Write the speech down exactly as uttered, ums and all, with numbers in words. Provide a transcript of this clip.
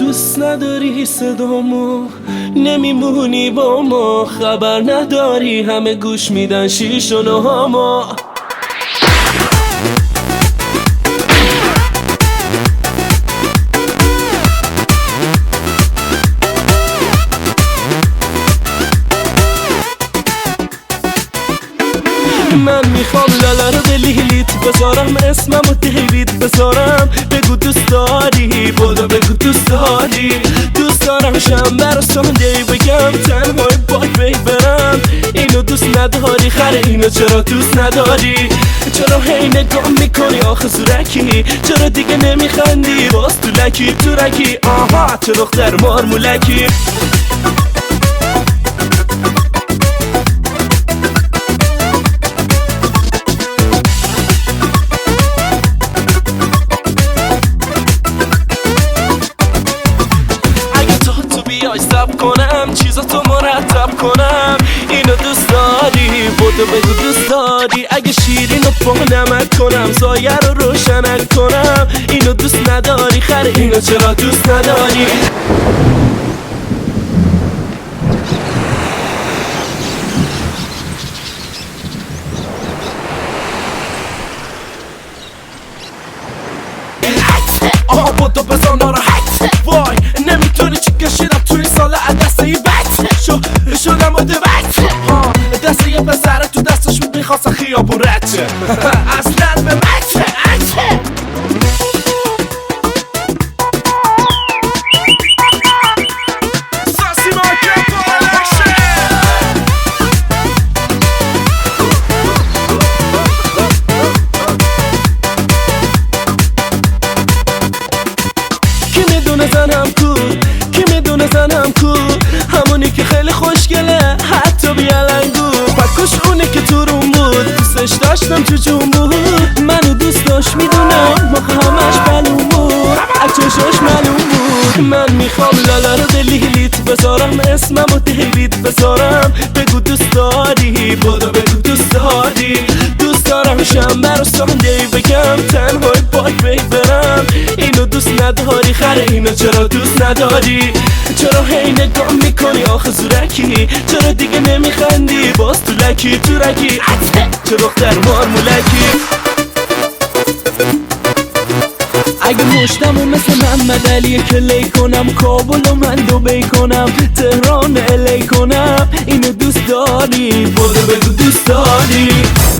دوست نداری صدامو، نمیمونی با ما، خبر نداری همه گوش میدن شیش و نهامو. من میخوام لالا رو دلیلیت بذارم، اسمم رو دیوید بذارم، بگو دوست داری، بودو بگو دوست داری. دوست دارم شنبه رو ساندی بگم، تنهای باید بی برم. اینو دوست نداری خره، اینو چرا دوست نداری؟ چرا هی نگاه میکنی آخه زورکی؟ چرا دیگه نمیخندی باز تو لکی تو رکی؟ آها چه دختر مارمولکی. سب کنم چیزا تو مرتب کنم، اینو دوست داری، بودو بگو دوست داری. اگه شیرین رو با نمک کنم، سایه رو روشنک کنم، اینو دوست نداری خره، اینو چرا دوست نداری؟ آه بودو بزن ناراحت، وای نمیتونی چی کشیدم توی سال دسته ای بد شو شدم و دوت. ها دسته یه پسره تو دستش میخواست خیابون رد شه، اصلا به مچه اچه. زنم کو کی میدونه زنم کو، همونی که خیلی خوشگله حتی بیالنگو. پکوش اونی که تو روم بود، دوستش داشتم تو جون بود. منو دوست داشت میدونم موقع همش بلوم بود، از چشاش معلوم بود. من میخوام لالا رو دلیلیت بذارم، اسمم رو دیوید بذارم، بگو دوست داری، بودو بگو دوست داری. دوست دارم شنبه رو ساندی بگم، تنهای باید بی برم. اینو دوست نداری خره، اینو چرا دوست نداری؟ چرا هی نگاه میکنی آخه زورکی؟ چرا دیگه نمیخندی باز تو لکی تو رکی؟ چه دختر مارمولکی. اگه مشتمو مثل محمد علی کلی کنم، کابل و من دوبی کنم، تهران الی کنم، اینو دوست داری، بودو بگو دوست داری.